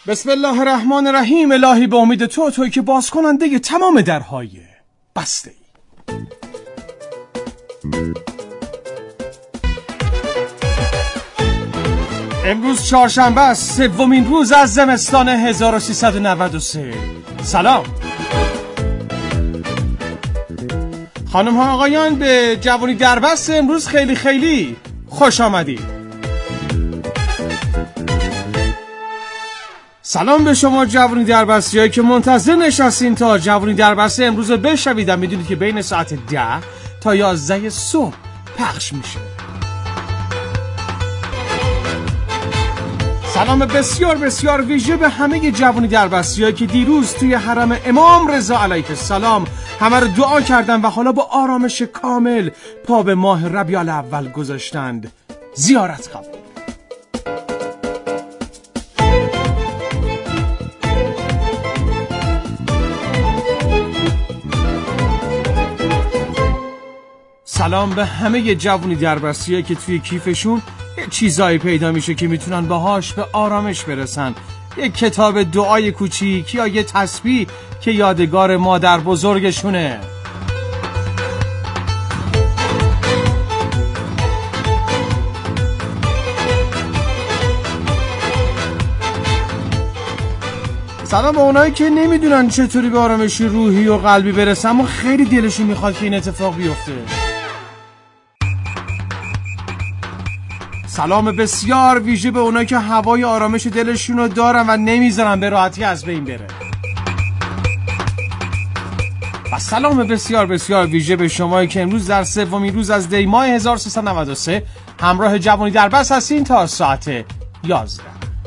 بسم الله الرحمن الرحیم. الهی به امید توی که باز کننده تمام درهای بسته ای. امروز چهارشنبه است، سومین روز از زمستان 1393. سلام خانم ها آقایان، به جوانی در بست امروز خیلی خوش آمدید. سلام به شما جوانی دربستی هایی که منتظر نشستین تا جوانی دربستی امروز بشنوید. میدونید که بین ساعت 10 تا 11 صبح پخش میشه. سلام بسیار ویژه به همه جوانی دربستی هایی که دیروز توی حرم امام رضا علیه السلام همه رو دعا کردن و حالا با آرامش کامل پا به ماه ربیع الاول گذاشتند. زیارت قبول. سلام به همه جوانی دربستی که توی کیفشون یه چیزایی پیدا میشه که میتونن باهاش به آرامش برسن. یک کتاب دعای کوچیک یا یه تسبیح که یادگار مادر بزرگشونه. سلام به اونایی که نمیدونن چطوری به آرامش روحی و قلبی برسن اما خیلی دلشون میخواد که این اتفاق بیفته. سلام بسیار ویژه به اونایی که هوای آرامش دلشون رو دارن و نمیذارن به راحتی از بین بره. و سلام بسیار ویژه به شمایی که امروز در سومین روز از دی ماه 1393 همراه جوانی دربست هستین تا ساعت 11.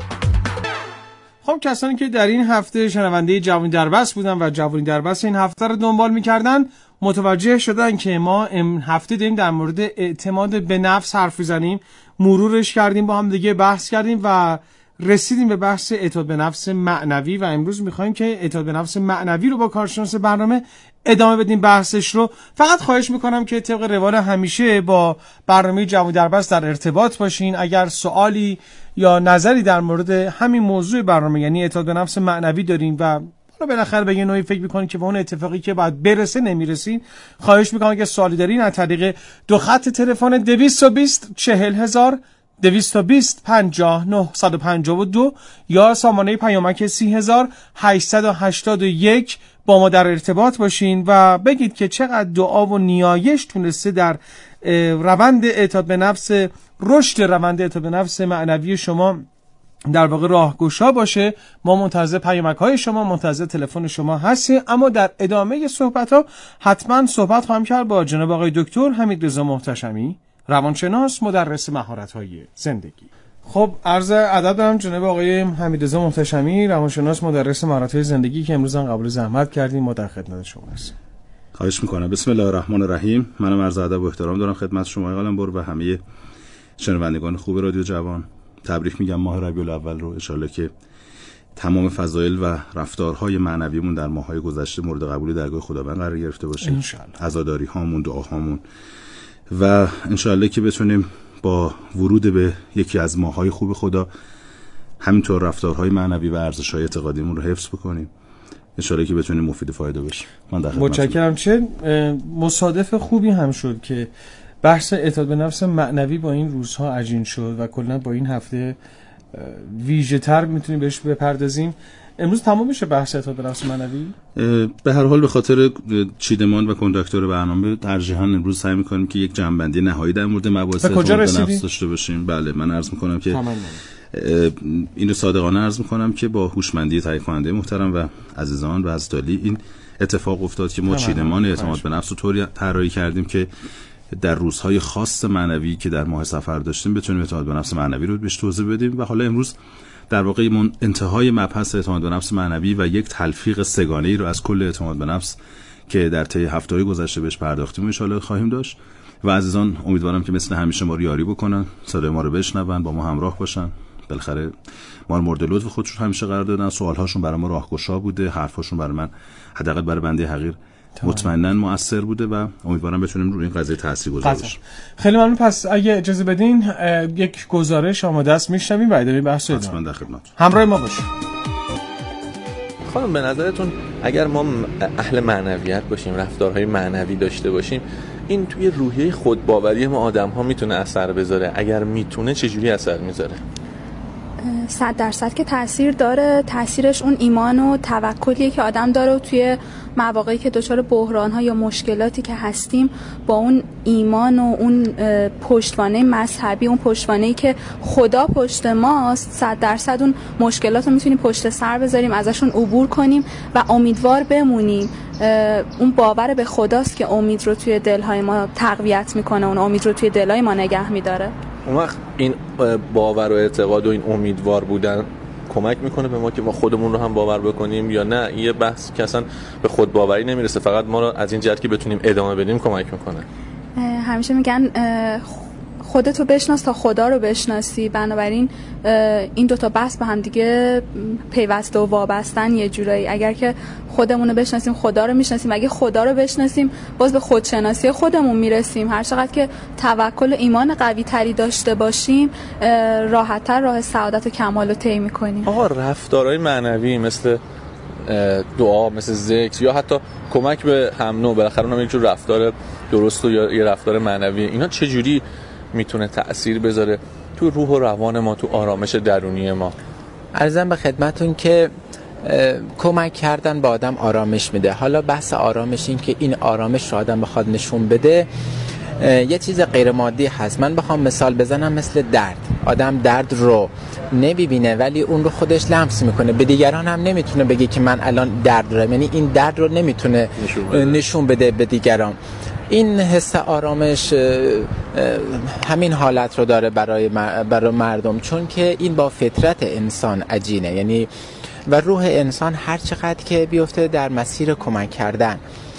خب کسانی که در این هفته شنونده جوانی دربست بودن و جوانی دربست این هفته رو دنبال میکردن متوجه شدن که ما این هفته داریم در مورد اعتماد به نفس حرف میزنیم. مرورش کردیم، با هم دیگه بحث کردیم و رسیدیم به بحث اعتماد به نفس معنوی و امروز میخوایم که اعتماد به نفس معنوی رو با کارشناس برنامه ادامه بدیم بحثش رو. فقط خواهش میکنم که طبق روال همیشه با برنامه جوانی دربست در ارتباط باشین. اگر سوالی یا نظری در مورد همین موضوع برنامه یعنی اعتماد به نفس معنوی دارین و بالاخره به یه نوعی فکر میکنین که به اون اتفاقی که باید برسه نمیرسین، خواهش میکنم که سوالی دارین از طریق دو خط تلفن 220 40000 220 50 952 یا سامانه پیامک 30881 با ما در ارتباط باشین و بگید که چقدر دعا و نیایش تونسته در روند اعتماد به نفس، رشد روند اعتماد به نفس معنوی شما در واقع راهگشا باشه. ما منتظر پیامک های شما، منتظر تلفن شما هستیم. اما در ادامه صحبت ها حتما صحبت خواهم کرد با جناب آقای دکتر حمیدرضا محتشمی، روانشناس، مدرس مهارت های زندگی. خب عرض ادب دارم جناب آقای حمیدرضا محتشمی، روانشناس، مدرس مهارت های زندگی که امروز قبول زحمت کردیم. ما در خدمت شما هستیم. خواهش میکنم. بسم الله الرحمن الرحیم. منم عرض ادب و احترام دارم خدمت شما قلمبر و همه شنوندگان خوب رادیو جوان. تبریک میگم ماه ربیع الاول رو. ان شاءالله که تمام فضایل و رفتارهای معنویمون در ماه‌های گذشته مورد قبول درگاه خداوند قرار گرفته باشه. ان شاءالله. عزاداری هامون، دعاهامون و ان شاءالله که بتونیم با ورود به یکی از ماه‌های خوب خدا همینطور رفتارهای معنوی و ارزش‌های اعتقادیمون رو حفظ بکنیم. ان شاءالله که بتونیم مفید فایده بشیم. من در خدمتتونم. متشکرم. چه مصادف خوبی هم شد که بحث اعتماد به نفس معنوی با این روزها عجین شد و کلا با این هفته ویژه‌تر میتونیم بهش بپردازیم. امروز تمام میشه بحث اعتماد به نفس معنوی. به هر حال به خاطر چیدمان و کنداکتور برنامه ترجیحاً امروز سعی می‌کنیم که یک جنبندی نهایی در مورد مباحث اعتماد به نفس داشته باشیم. بله، من عرض می‌کنم که اینو صادقانه عرض می‌کنم که با هوشمندی تهیه کننده محترم و عزیزان و عزیزالی این اتفاق افتاد که ما چیدمان اعتماد به نفس رو طوری طراحی کردیم که در روزهای خاص معنوی که در ماه سفر داشتیم بتونیم اعتماد به نفس معنوی رو بهش توضیح بدیم و حالا امروز در واقع انتهای مبحث اعتماد به نفس معنوی و یک تلفیق سه‌گانه‌ای رو از کل اعتماد به نفس که در طی هفته‌های گذشته بهش پرداختیم ان شاءالله خواهیم داشت و عزیزان امیدوارم که مثل همیشه ما رو یاری بکنن، صدای ما رو بشنون، با ما همراه باشن. بالاخره ما رو مورد لطف خودشون همیشه قرار دادن، سوال‌هاشون برای ما راهگشا بوده، حرفاشون برای من حداقل برای بنده حقیر مطمئناً مؤثر بوده و امیدوارم بتونیم روی این قضیه تاثیرگذار باشیم. خیلی ممنون. پس اگه اجازه بدین یک گزارش آماده است میشنویم و ادامه بحث رو حتما در خدمت. همراه ما باشید. خانم به نظرتون اگر ما اهل معنویت باشیم، رفتارهای معنوی داشته باشیم، این توی روحیه خودباوری ما آدم‌ها میتونه اثر بذاره؟ اگر میتونه چجوری اثر میذاره؟ 100% که تأثیر داره. تأثیرش اون ایمان و توکلیه که آدم داره و توی مواقعی که دچار بحران‌ها یا مشکلاتی که هستیم با اون ایمان و اون پشتوانه مذهبی، اون پشتوانه‌ای که خدا پشت ماست، 100% اون مشکلات رو میتونیم پشت سر بذاریم، ازشون عبور کنیم و امیدوار بمونیم. اون باور به خداست که امید رو توی دل‌های ما تقویت میکنه، اون امید رو توی دل‌های ما نگه میداره. اون وقت این باور و اعتقاد و این امیدوار بودن کمک میکنه به ما که ما خودمون رو هم باور بکنیم، یا نه یه بحث که اصلا به خود باوری نمیرسه، فقط ما رو از این جهت که بتونیم ادامه بدیم کمک میکنه؟ همیشه میگن خودتو بشناس تا خدا رو بشناسی، بنابراین این دوتا بحث به هم دیگه پیوسته و وابستن یه جورایی. اگر که خودمون رو بشناسیم خدا رو میشناسیم، اگه خدا رو بشناسیم باز به خودشناسی خودمون میرسیم. هر چقدر که توکل و ایمان قوی تری داشته باشیم راحت‌تر راه سعادت و کمال رو طی می‌کنیم. آقا رفتارهای معنوی مثل دعا، مثل ذکر یا حتی کمک به هم نوع، بالاخره اونم یک جور رفتار درست و یا یه رفتار معنوی، اینا چجوری میتونه تأثیر بذاره تو روح و روان ما، تو آرامش درونی ما؟ عرضم به خدمتون که کمک کردن به آدم آرامش میده. حالا بحث آرامش این که این آرامش رو آدم بخواد نشون بده یه چیز غیر مادی هست. من بخوام مثال بزنم مثل درد، آدم درد رو نمیبینه ولی اون رو خودش لمس میکنه، به دیگران هم نمیتونه بگه که من الان درد دارم، یعنی این درد رو نمیتونه نشون بده به دیگران. این حس آرامش همین حالت رو داره برای مردم، چون که این با فطرت انسان عجینه، یعنی و روح انسان هر چقدر که بیفته در مسیر کمک کردن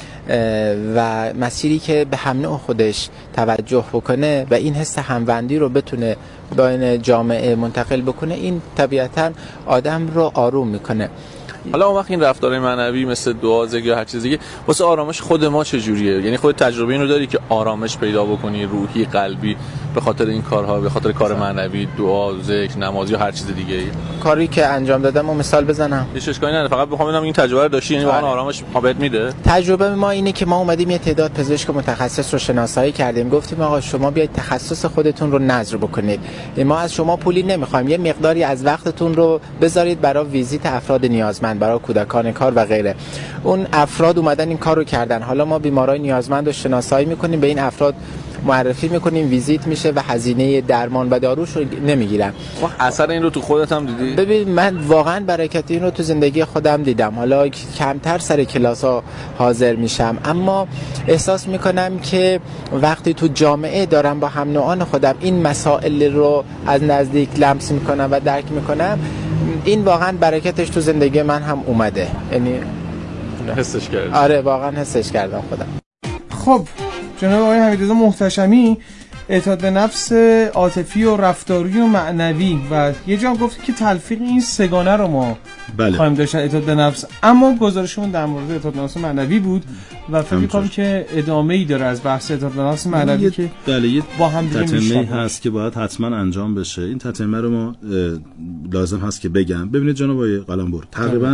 و مسیری که به هم نوع خودش توجه بکنه و این حس هموندی رو بتونه بین جامعه منتقل بکنه، این طبیعتاً آدم رو آروم میکنه. حالا اون وقت این رفتارهای معنوی مثل دعا، ذکر یا هر چیز دیگه واسه آرامش خود ما چجوریه؟ یعنی خود تجربه اینو داری که آرامش پیدا بکنی روحی، قلبی، به خاطر این کارها، به خاطر کار معنوی، دعا، ذکر، نماز یا هر چیز دیگه ای؟ کاری که انجام دادم و مثال بزنم؟ هیچ اشکالی نداره، فقط بخوام ببینم این تجربه رو داشتی، یعنی واقعا آرامش بهت میده؟ تجربه ما اینه که ما اومدیم یه تعداد پزشک متخصص رو شناسایی کردیم، گفتیم آقا شما بیاید تخصص خودتون رو نظر بکنید، ما از شما پولی نمیخوایم، یه مقداری از وقتتون رو بذارید برای ویزیت افراد نیازمند، برای کودکان کار و غیره. اون افراد اومدن این کارو کردن، حالا ما بیمارای نیازمند رو شناسایی میکنیم، به این افراد معرفی میکنیم، ویزیت میشه و هزینه درمان و داروش رو نمیگیرن. اثر این رو تو خودت هم دیدی؟ ببین من واقعا برکت این رو تو زندگی خودم دیدم. حالا کمتر سر کلاس‌ها حاضر میشم، اما احساس میکنم که وقتی تو جامعه دارم با هم نوعان خودم این مسائل رو از نزدیک لمس میکنم و درک میکنم، این واقعا برکتش تو زندگی من هم اومده، یعنی حسش کردم. آره واقعا حسش کردم خودم. خب جناب آقای حمیدرضا محتشمی، اعتماد به نفس عاطفی و رفتاری و معنوی، و یه جا هم گفتی که تلفیق این سگانه رو ما خواهیم داشتن، اعتماد به نفس، اما گزارشمون در مورد اعتماد به نفس معنوی بود و فکر می‌کنم که ادامه‌ای داره از بحث اعتماد به نفس معنوی که با هم دیگه میشه هست که باید حتما انجام بشه. این تتمه رو ما لازم هست که بگم. ببینید جناب آقای قلمبر، تقریبا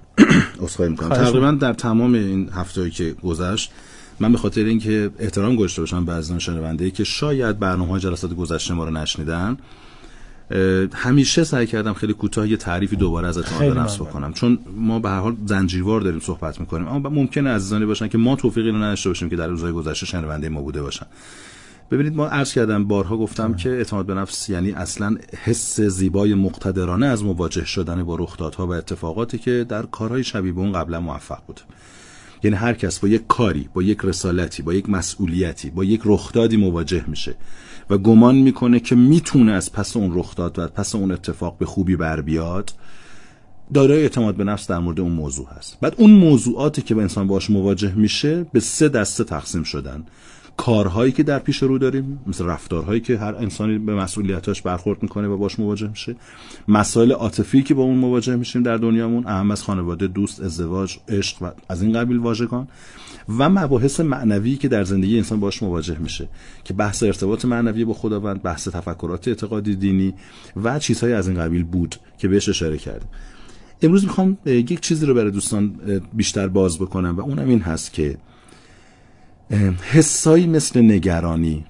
تقریبا در تمام این هفته‌ای که گذشت، من به خاطر اینکه احترام گذاشته باشم به عزیزان شنونده که شاید برنامه‌های جلسات گذشته ما رو نشنیدن، همیشه سعی کردم خیلی کوتاه یه تعریفی دوباره از اعتماد به نفس بکنم، چون ما به هر حال زنجیروار داریم صحبت می‌کنیم، اما ممکنه عزیزانی باشن که ما توفیقی رو نداشته باشیم که در روزهای گذشته شنونده ما بوده باشن. ببینید ما عرض کردم، بارها گفتم که اعتماد به نفس یعنی اصلا حس زیبای مقتدرانه از مواجه شدن با رخدادها و اتفاقاتی که در کارهای شبیه به اون قبلا موفق بوده. یعنی هر کس با یک کاری، با یک رسالتی، با یک مسئولیتی، با یک رخدادی مواجه میشه و گمان میکنه که میتونه از پس اون رخداد و از پس اون اتفاق به خوبی بر بیاد، دارای اعتماد به نفس در مورد اون موضوع هست. بعد اون موضوعاتی که به انسان باهاش مواجه میشه به 3 دسته تقسیم شدن: کارهایی که در پیش رو داریم، مثل رفتارهایی که هر انسانی به مسئولیتاش برخورد میکنه و باش مواجه میشه، مسائل عاطفی که با اون مواجه میشیم در دنیامون، اهم از خانواده، دوست، ازدواج، عشق و از این قبیل واژگان، و مباحث معنوی که در زندگی انسان باش مواجه میشه که بحث ارتباط معنوی با خداوند، بحث تفکرات اعتقادی دینی و چیزهای از این قبیل بود که بهش اشاره کردیم. امروز میخوام یک چیزی رو برای دوستان بیشتر باز بکنم و اونم این هست که حسایی مثل نگرانی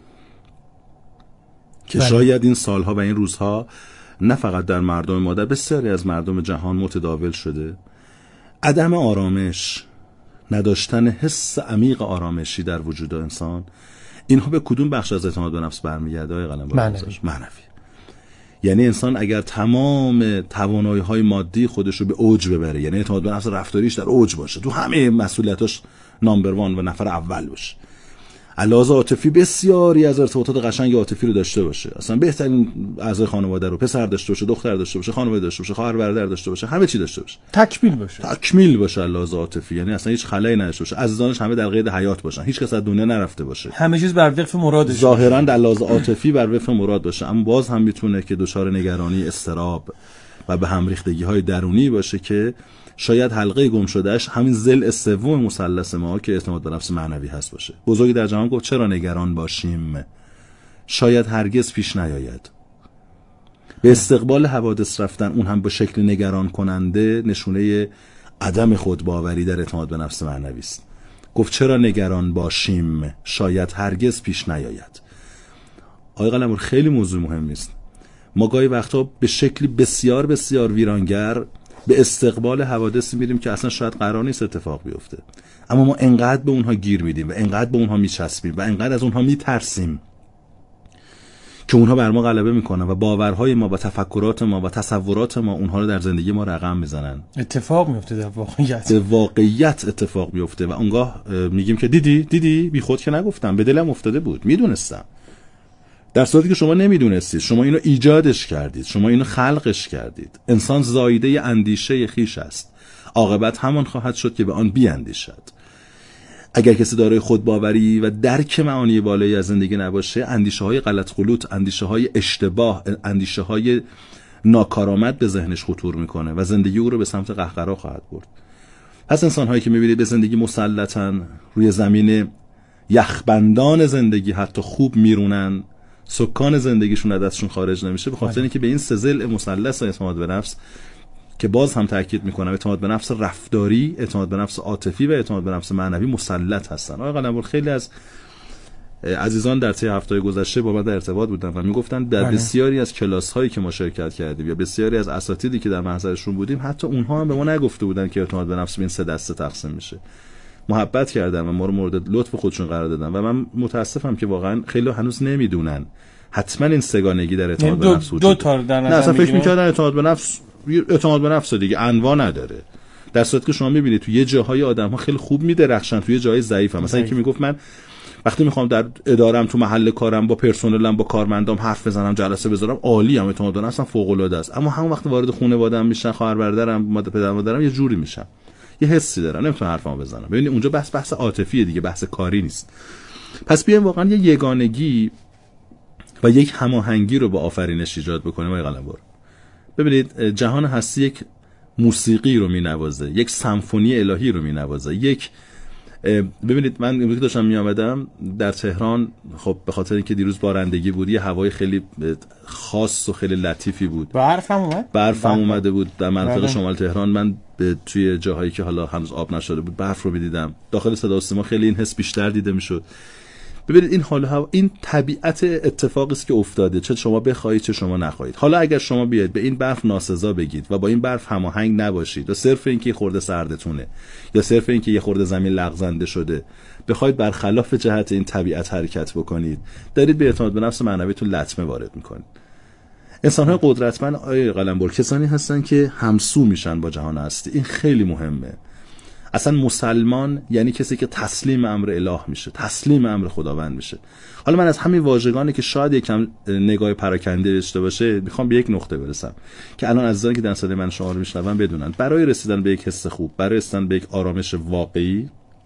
که شاید این سالها و این روزها نه فقط در مردم ما، در بسیاری از مردم جهان متداول شده، عدم آرامش، نداشتن حس عمیق آرامشی در وجود انسان، اینها به کدوم بخش از اعتماد به نفس برمیگرده؟ آقای قلمبر؟ معنوی. یعنی انسان اگر تمام توانایی‌های مادی خودش رو به اوج ببره، یعنی اعتماد به نفس رفتاریش در اوج باشه، تو همه مسئولیتاش نامبر 1 و نفر اول باشه، علاوه عاطفی بسیاری از ارتباطات قشنگ عاطفی رو داشته باشه، اصلا بهترین اعضای خانواده رو، پسر داشته باشه، دختر داشته باشه، خانواده داشته باشه، خواهر برادر داشته باشه، همه چی داشته باشه، تکمیل باشه علاوه عاطفی، یعنی اصلا هیچ خلایی نداشته باشه، عزیزانش همه در قید حیات باشن، هیچ کس از دنیا نرفته باشه، همه چیز بر وفق مرادش، ظاهرا در لحاظ عاطفی بر وفق مراد باشه، اما باز هم میتونه که دچار نگرانی، اضطراب و به هم ریختگی‌های درونی باشه که شاید حلقه گم شدهش همین ضلع سوم مثلث ما که اعتماد به نفس معنوی هست باشه. بزرگی در جهان گفت چرا نگران باشیم؟ شاید هرگز پیش نیاید. به استقبال حوادث رفتن، اون هم به شکل نگران کننده، نشونه عدم خودباوری در اعتماد به نفس معنوی است. گفت چرا نگران باشیم؟ شاید هرگز پیش نیاید. آقای قلمبر، خیلی موضوع مهمی است. ما گاهی وقتا به شکلی بسیار بسیار ویرانگر به استقبال حوادثی میریم که اصلا شاید قرار نیست اتفاق بیفته، اما ما انقدر به اونها گیر میدیم و انقدر به اونها میچسبیم و انقدر از اونها میترسیم که اونها بر ما غلبه میکنن و باورهای ما و تفکرات ما و تصورات ما اونها رو در زندگی ما رقم میزنن. اتفاق میفته در واقعیت. به واقعیت اتفاق میفته و اونگاه میگیم که دیدی بی خود که نگفتم، به دلم افتاده بود، میدونستم. در صورتی که شما نمیدونستید، شما اینو ایجادش کردید، شما اینو خلقش کردید. انسان زایده اندیشه خیش است، عاقبت همان خواهد شد که به آن بیاندیشد. اگر کسی دارای خودباوری و درک معانی بالایی از زندگی نباشه، اندیشه های غلط غلوط، اندیشه های اشتباه، اندیشه های ناکارآمد به ذهنش خطور میکنه و زندگی او رو به سمت قهقرا خواهد برد. پس انسان هایی که میبینید به زندگی مسلطن، روی زمین یخبندان زندگی حتی خوب میرونن، سکان زندگیشون از دستشون خارج نمیشه، به خاطر اینکه به این سه ضلع مثلث اعتماد به نفس که باز هم تاکید میکنم اعتماد به نفس رفتاری، اعتماد به نفس عاطفی و اعتماد به نفس معنوی مسلط هستن. آقای قلمبر، خیلی از عزیزان در طی هفته‌های گذشته با من در ارتباط بودن و میگفتن در بسیاری از کلاس‌هایی که ما شرکت کردیم یا بسیاری از اساتیدی که در محضرشون بودیم، حتی اونها هم به ما نگفته بودن که اعتماد به نفس به این سه دسته تقسیم میشه. محبت کردن و ما رو مورد لطف خودشون قرار دادن و من متاسفم که واقعا خیلی هنوز نمیدونن حتما این سگانگی در اعتماد به نفس وجود داره. نه اصلا فکر می‌کردن اعتماد به نفس دیگه انواع نداره، در صورتی که شما می‌بینید تو یه جاهای آدم‌ها خیلی خوب می‌درخشن، تو یه جای ضعیفن. مثلا اینکه میگفت من وقتی میخوام در ادارم، تو محل کارم، با پرسنلم، با کارمندام حرف بزنم، جلسه بذارم، عالیام، اعتماد به نفسم فوق‌العاده است، اما همون وقت وارد خانواده‌ام میشن، خواهر برادرم، پدر مادرم، یه جوری میشم، یه حسی دارم، نمیتونم حرفمو بزنم. ببینید اونجا بحث عاطفیه دیگه، بحث کاری نیست. پس بیایم واقعا یه یگانگی و یک هماهنگی رو با آفرینش ایجاد بکنیم. آقای قلمبر، ببینید جهان هستی یک موسیقی رو مینوازه، یک سمفونی الهی رو مینوازه. ببینید من امروز که داشتم میآمدم در تهران، خب به خاطر اینکه دیروز بارندگی بود، یه هوای خیلی خاص و خیلی لطیفی بود. برف هم اومده بود در منطقه شمال تهران. من توی جاهایی که حالا هنوز آب نشده بود برف رو می‌دیدم. داخل صدا و سیما خیلی این حس بیشتر دیده میشد. ببینید این حال هوا، این طبیعت اتفاقی است که افتاده، چه شما بخواید چه شما نخواهید. حالا اگر شما بیاید به این برف ناسزا بگید و با این برف هماهنگ نباشید و صرف اینکه یه خورده سردتونه یا صرف اینکه یه خورده زمین لغزنده شده بخواید برخلاف جهت این طبیعت حرکت بکنید، دارید به اعتماد به نفس معنویتون لطمه وارد میکنید. انسان‌های قدرتمند آقای قلمبر کسانی هستن که همسو میشن با جهان هستی. این خیلی مهمه. اصلا مسلمان یعنی کسی که تسلیم امر اله میشه، تسلیم امر خداوند میشه. حالا من از همین واژگانی که شاید یکم نگاه پراکنده داشته باشه میخوام به یک نقطه برسم که الان عزیزانی که در صدای من شما رو میشنون بدونن برای رسیدن به یک حس خوب، برای رسیدن به یک آرامش واقعی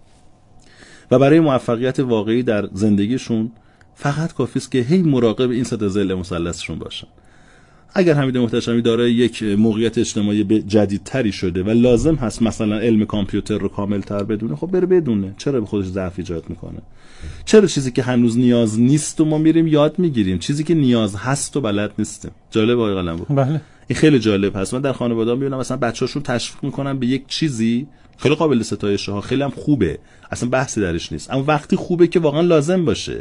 و برای موفقیت واقعی در زندگیشون فقط کافی است که هی مراقب این سه ضلع مثلثشون باشن. اگر حمید محتشمی دارای یک موقعیت اجتماعی جدیدتری شده و لازم هست مثلا علم کامپیوتر رو کاملتر بدونه، خب بره بدونه. چرا به خودش ضعف ایجاد میکنه؟ چرا چیزی که هنوز نیاز نیست و ما میریم یاد میگیریم، چیزی که نیاز هست و بلد نیستیم؟ جالب آقای قلمبر. بله. این خیلی جالب هست. من در خانواده‌ام میبینم مثلا بچه‌هاشون تشویق میکنن به یک چیزی خیلی قابل ستایشه ها، خیلی هم خوبه، اصلا بحثی درش نیست، اما وقتی خوبه که واقعا لازم باشه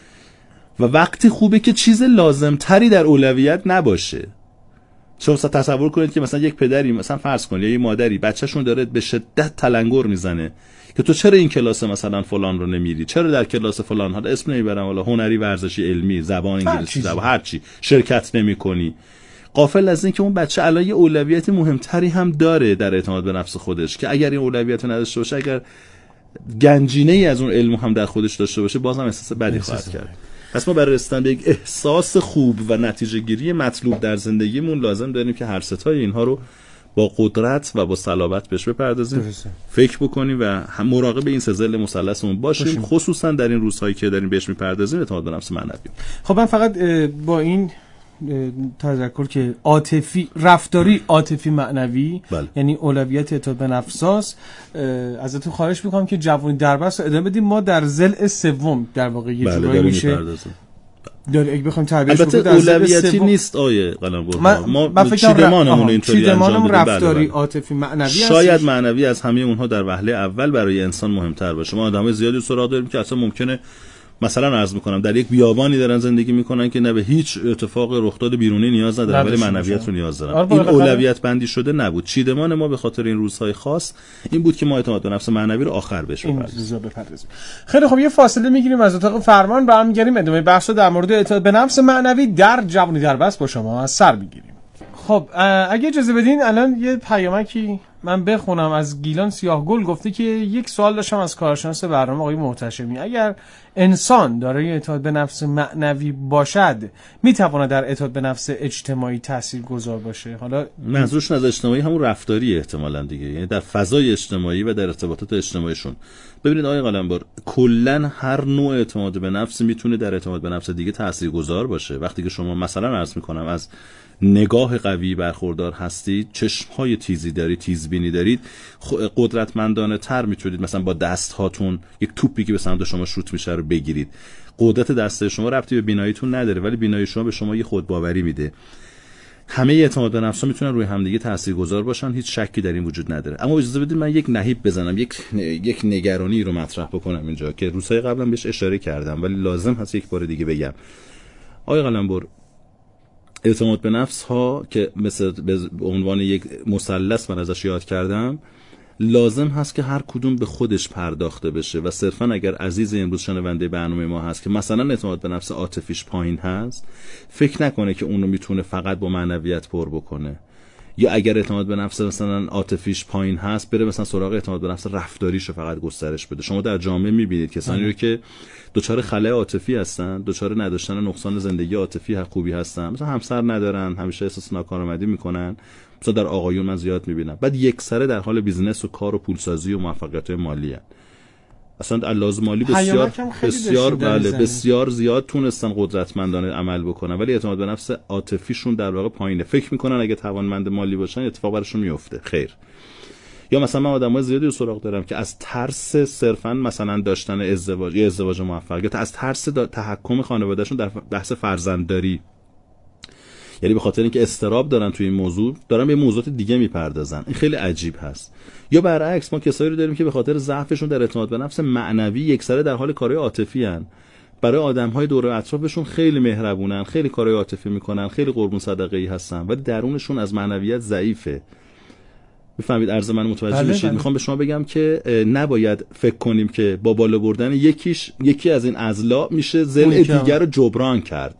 و وقتی خوبه که چیز لازم تری در اولویت نباشه. شما تصور کنید که مثلا یک پدری مثلا فرض کنید یا یک مادری بچه‌شون داره به شدت تلنگر میزنه که تو چرا این کلاس مثلا فلان رو نمیری، چرا در کلاس فلان حالا اسم نمیبرم، حالا هنری، ورزشی، علمی، زبان انگلیسی، زبان هر چی شرکت نمی‌کنی، غافل از این که اون بچه الان یه اولویت مهمتری هم داره در اعتماد به نفس خودش که اگر این اولویت رو نداشته باشه، اگر گنجینه‌ای از اون علم هم در خودش داشته باشه، بازم احساس بدی خواهد کرد. پس ما برای رسیدن به یک احساس خوب و نتیجه گیری مطلوب در زندگیمون لازم داریم که هر ستای اینها رو با قدرت و با صلابت بهش بپردازیم، فکر بکنیم و هم مراقب این سلسله مثلثمون باشیم، خصوصا در این روزهایی که داریم بهش میپردازیم، اعتماد به نفس معنوی. خب من فقط با این تذکر که عاطفی رفتاری عاطفی معنوی بله. یعنی اولویت اعتماد به نفس، ازتون خواهش میکنم که جوانی در بس ادامه بدیم. ما در ضلع سوم در واقع یه جورایی میشه داره اگه بخوایم تعبیرش کنیم، البته اولویتی نیست آیه قلمبر. ما چیدمانمون اینطوری انجام بدیم، رفتاری عاطفی معنوی شاید معنوی از همه اونها در وهله اول برای انسان مهمتر باشه. ما آدمای زیادی سراغ داریم که اصلا ممکنه مثلا عرض میکنم در یک بیابانی دارن زندگی میکنن که نه به هیچ اتفاق رخ داد بیرونی نیاز ندارن ولی معنویت رو نیاز دارن. این اولویت بندی شده نبود. چیدمان ما به خاطر این روزهای خاص این بود که ما اعتماد به نفس معنوی رو آخر بهش بپردازیم. خیلی خب یه فاصله میگیریم از اتاق فرمان، برمیگردیم ادامه بحث رو در مورد اعتماد به نفس معنوی در جوانی در بس با شما از سر میگیریم. خب اگه اجازه بدین الان یه پیامکی من بخونم از گیلان سیاهگل. گفته که یک سوال داشتم از کارشناس برنامه آقای محتشمی، اگر انسان دارای اعتماد به نفس معنوی باشد میتواند در اعتماد به نفس اجتماعی تاثیرگذار باشه؟ حالا منظورشون از اجتماعی همون رفتاری احتمالاً دیگه، یعنی در فضای اجتماعی و در ارتباطات اجتماعیشون. ببینید آقای قلمبر، کلا هر نوع اعتماد به نفس میتونه در اعتماد به نفس دیگه تاثیرگذار باشه. وقتی که شما مثلا عرض میکنم از نگاه قوی برخوردار هستید، چشم‌های تیزی دارید، تیزبینی دارید، قدرتمندانه تر میتونید مثلا با دست هاتون یک توپی که به سمت شما شوت میشه رو بگیرید. قدرت دست شما ربطی به بیناییتون نداره ولی بینایی شما به شما یه خودباوری میده. همه اعتماد به نفس‌ها میتونن روی همدیگه تاثیرگذار باشن، هیچ شکی در این وجود نداره. اما اجازه بدید من یک نهیب بزنم، یک نگرانی رو مطرح بکنم اینجا که روزهای قبلا بهش اشاره کردم ولی لازم هست یک بار دیگه بگم. آقای قلمبر، اعتماد به نفس ها که مثل به عنوان یک مثلث من ازش یاد کردم، لازم هست که هر کدوم به خودش پرداخته بشه و صرفا اگر عزیز امروز شنونده برنامه ما هست که مثلا اعتماد به نفس عاطفیش پایین هست، فکر نکنه که اون رو میتونه فقط با معنویت پر بکنه، یا اگر اعتماد به نفس مثلا عاطفیش پایین هست بره مثلا سراغ اعتماد به نفس رفتاریشو فقط گسترش بده. شما در جامعه میبینید کسانی رو که دچار خلأ عاطفی هستن، دچار نداشتن نقصان زندگی عاطفی خوبی هستن، مثلا همسر ندارن، همیشه احساس ناکارآمدی میکنن، مثلا در آقایون من زیاد میبینم، بعد یکسره در حال بیزنس و کار و پولسازی و موفقیت مالی هستن. اصلا علاوه مالی بسیار زیاد تونستن قدرتمندانه عمل بکنن ولی اعتماد به نفس عاطفیشون در واقع پایینه. فکر میکنن اگه توانمند مالی باشن اتفاق براشون میفته. خیر. یا مثلا من آدمای زیادی رو سراغ دارم که از ترس صرفا مثلا داشتن ازدواج یا ازدواج موفق، یا از ترس تحکم خانوادهشون در بحث فرزندداری، یعنی به خاطر اینکه استراب دارن توی این موضوع دارن به موضوعات دیگه میپردازن. این خیلی عجیب هست. یا برعکس ما کسایی رو داریم که به خاطر ضعفشون در اعتماد به نفس معنوی یکسره در حال کارهای عاطفی ان، برای آدم‌های دور و اطرافشون خیلی مهربونن، خیلی کارهای عاطفی میکنن، خیلی قربون صدقه‌ای هستن ولی درونشون از معنویت ضعیفه. میفهمید عرض من متوجه بشید؟ میخوام به شما بگم که نباید فکر کنیم که با بالا بردن یکی از این اضلاع میشه ضلع دیگر رو جبران کرد.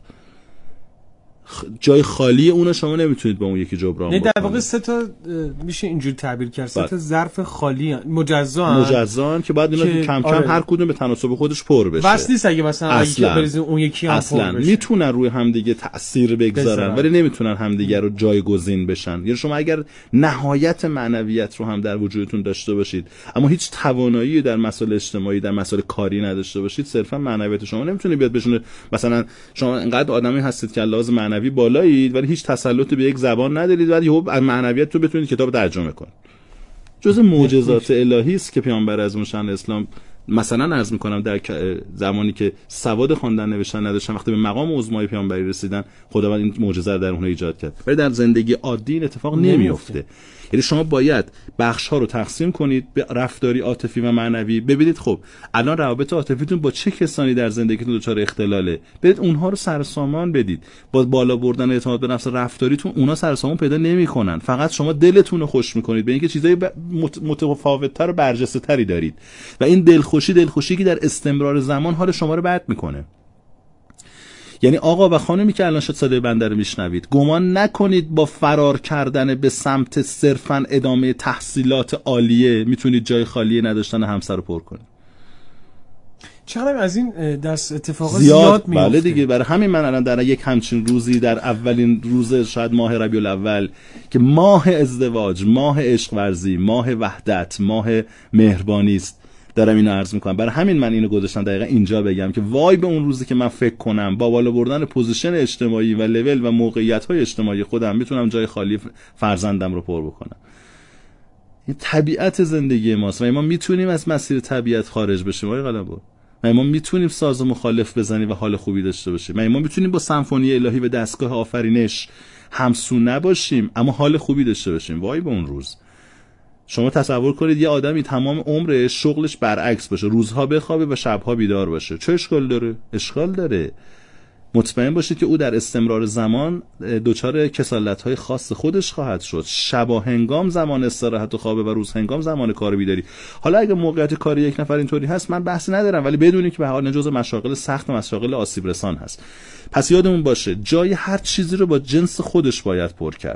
جای خالی اون شما نمیتونید با اون یکی جبران بکنید. در واقع سه تا میشه اینجوری تعبیر کرد، سه تا ظرف خالی مجزا که بعد اینا کم کم هر کدوم به تناسب خودش پر بشه. بس نیست اگه مثلا بریزیم اون یکی هم پر بشه. میتونن روی همدیگه تأثیر بگذارن ولی نمیتونن همدیگه رو جایگزین بشن. یعنی شما اگر نهایت معنویت رو هم در وجودتون داشته باشید اما هیچ توانایی در مسائل اجتماعی، در مسائل کاری نداشته باشید، صرفا معنویت شما نمیتونه بیاد بشونه. مثلا شما انقدر آدمی هستید که لازم معنوی بالایید ولی هیچ تسلط به یک زبان ندارید ولی از معنویت تو بتونید کتاب ترجمه کنید. جزء معجزات الهی است که پیامبر اعظم شأن اسلام مثلا عرض میکنم در زمانی که سواد خواندن نوشتن نداشتن، وقتی به مقام عظمای پیامبری رسیدن خداوند این معجزه رو در اونها ایجاد کرد. ولی در زندگی عادی این اتفاق نمیفته. یعنی شما باید بخش‌ها رو تقسیم کنید به رفتاری عاطفی و معنوی. ببینید خب الان روابط عاطفیتون با چه کسانی در زندگیتون دچار اختلاله، برید اونها رو سر سامان بدید. با بالا بردن اعتماد به نفس رفتاریتون اونا سر سامان پیدا نمی‌کنن، فقط شما دلتون رو خوش می‌کنید به اینکه چیزای متفاوت‌تر و برجسته‌تری دارید و این دلخوشی که در استمرار زمان حال شما رو بد می‌کنه. یعنی آقا و خانمی که الان شد صدای بنده رو میشنوید، گمان نکنید با فرار کردن به سمت صرفاً ادامه تحصیلات عالیه میتونید جای خالی نداشتن همسر رو پر کنید. چقدر از این دست اتفاقات زیاد میفته. بله دیگه، برای همین من الان در یک همچین روزی، در اولین روز شاید ماه ربیع الاول که ماه ازدواج، ماه عشق ورزی، ماه وحدت، ماه مهربانی است، دارم اینو عرض میکنم. برای همین من اینو گذاشتم دقیقا اینجا بگم که وای به اون روزی که من فکر کنم با بالا بردن پوزیشن اجتماعی و لول و موقعیت‌های اجتماعی خودم میتونم جای خالی فرزندم رو پر بکنم. این طبیعت زندگی ماست و ما میتونیم از مسیر طبیعت خارج بشیم. آقای قلمبر، ما میتونیم ساز مخالف بزنیم و حال خوبی داشته باشیم. ما میتونیم با سمفونی الهی و دستگاه آفرینش همسو نباشیم اما حال خوبی داشته باشیم. وای به اون روز. شما تصور کنید یه آدمی تمام عمرش شغلش برعکس باشه، روزها بخوابه و شبها بیدار باشه. چه اشکال داره؟ اشکال داره. مطمئن باشید که او در استمرار زمان دچار کسالت‌های خاص خودش خواهد شد. شب و هنگام زمان استراحت و خوابه و روز هنگام زمان کار بیداری. حالا اگه موقعیت کاری یک نفر اینطوری هست من بحثی ندارم، ولی بدونید که به هر حال جزء مشاغل سخت و مشاغل آسیب رسان هست. پس یادمون باشه جای هر چیزی رو با جنس خودش باید پر کرد.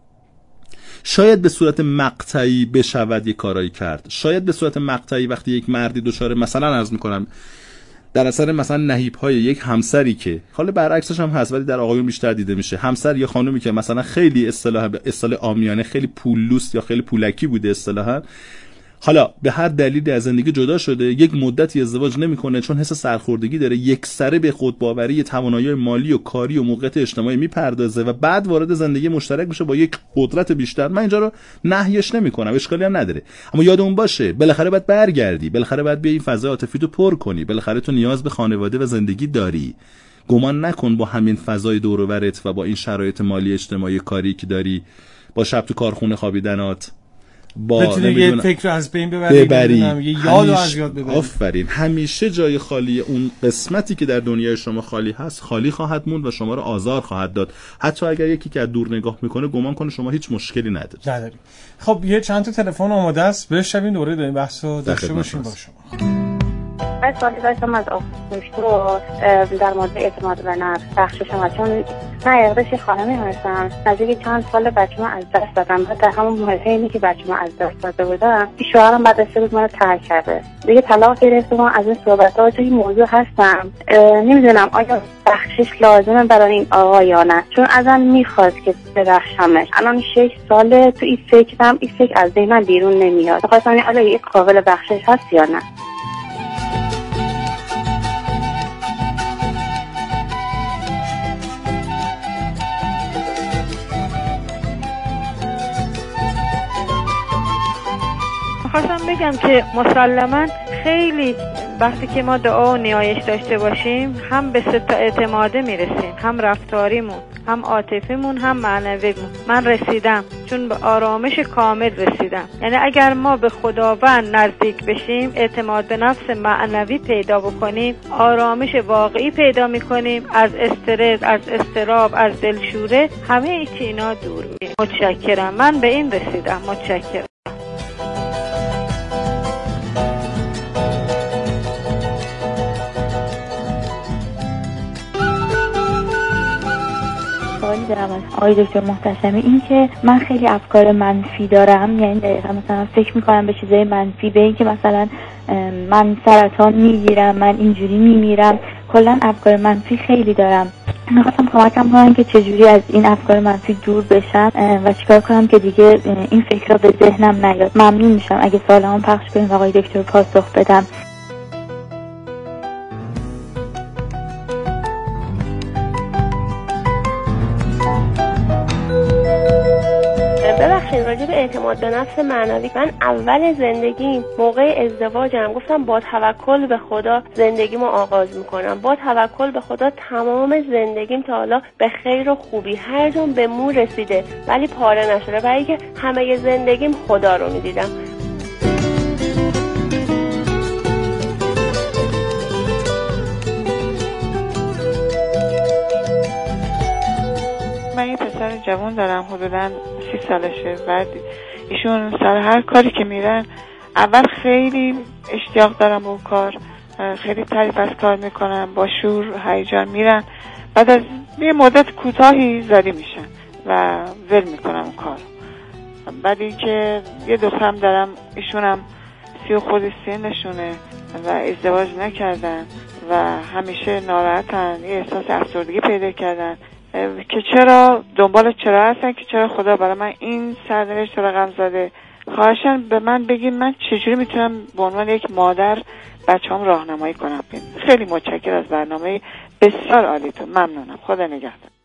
شاید به صورت مقطعی بشود یک کارایی کرد، شاید به صورت مقطعی وقتی یک مردی دچار مثلا عرض میکنم در اثر مثلا نهیب‌های یک همسری که حالا برعکسش هم هست ولی در آقایون بیشتر دیده میشه، همسر یا خانومی که مثلا خیلی اصطلاح عامیانه خیلی پوللوس یا خیلی پولکی بوده اصطلاحاً، حالا به هر دلیلی از زندگی جدا شده، یک مدتی ازدواج نمیکنه چون حس سرخوردگی داره، یک سره به خودباوری، توانایی مالی و کاری و موقعیت اجتماعی میپردازه و بعد وارد زندگی مشترک میشه با یک قدرت بیشتر. من اینجا رو نهیش نمیکنم، اشکالی هم نداره، اما یادمون باشه بالاخره باید برگردی، بالاخره باید بیا این فضای عاطفی تو پر کنی، بالاخره تو نیاز به خانواده و زندگی داری. گمان نکن با همین فضای دور و برت و با این شرایط مالی اجتماعی کاری که داری، با شب تو کارخونه خوابیدنات، بتونی یه فکر از بین ببری، یه یاد رو از یاد ببری. آفرین. همیشه جای خالی اون قسمتی که در دنیای شما خالی هست خالی خواهد موند و شما رو آزار خواهد داد، حتی اگر یکی که از دور نگاه میکنه گمان کنه شما هیچ مشکلی نداری. خب یه چند تا تلفن آماده است، بشنویم دوره این بحث رو داشته باشیم با شما. من سوالی داشتم از دکتر در مورد اعتماد به نفس بخش شما، چون من اقدش خانمی هستم، نزدیک چند سال بچه‌مو از دست دادم. بعد در همون موقعی که بچه‌مو از دست داده بودم شوهرم بعد از 3 روز منو ترک کرده، دیگه طلاق گرفتم. از این صحبت‌ها توی این موضوع هستم، نمیدونم آیا بخشش لازمه برای این آقا یا نه، چون ازم میخواد که ببخشمش. الان 6 ساله تو این فکر از ذهن من بیرون نمیاد. می‌خواستم آیا این قابل بخشش هست یا نه. خواستم بگم که مسلماً خیلی وقتی که ما دعا و نیایش داشته باشیم هم به سطح اعتماده میرسیم، هم رفتاریمون، هم عاطفیمون، هم معنویمون. من رسیدم، چون به آرامش کامل رسیدم. یعنی اگر ما به خداوند نزدیک بشیم، اعتماد به نفس معنوی پیدا بکنیم، آرامش واقعی پیدا میکنیم، از استرس، از اضطراب، از دلشوره، همه اینا دور میشه. متشکرم، من به این رسیدم. متشکرم. سوالی دارم از آقای دکتر محتشمی، این که من خیلی افکار منفی دارم، یعنی مثلا فکر میکنم به چیزای منفی، به این که مثلا من سرطان میگیرم، من اینجوری میمیرم، کلا افکار منفی خیلی دارم. میخواستم کمکم کنم که چجوری از این افکار منفی دور بشم و چیکار کنم که دیگه این فکرها به ذهنم نیاد. ممنون میشم اگه سوالامو پخش کنید آقای دکتر پاسخ بدم. ببخشید راجع به اعتماد اعتماد به نفس معنوی. من اول زندگیم موقع ازدواجم گفتم با توکل به خدا زندگیمو آغاز میکنم، با توکل به خدا تمام زندگیم تا حالا به خیر و خوبی هر جون به مو رسیده ولی پاره نشده، برای که همه زندگیم خدا رو میدیدم. من یه پسر جوان دارم حدوداً 30 سالشه. بعد ایشون سر هر کاری که میرن اول خیلی اشتیاق دارم به اون کار، خیلی تعریف از کار میکنن، با شور هیجان میرن، بعد از یه مدت کوتاهی زدی میشن و ول میکنم اون کار. بعد اینکه یه دخترم دارم، ایشونم 30 خود سنشونه و ازدواج نکردن و همیشه ناراحتن، یه احساس افسردگی پیدا کردن که چرا دنبال چرا هستن که چرا خدا برای من این سرنوشت رقم زده. خواهشاً به من بگین من چجوری میتونم به عنوان یک مادر بچه‌ام راهنمایی کنم. خیلی متشکرم از برنامه بسیار عالیتون، ممنونم. خدا نگهدار.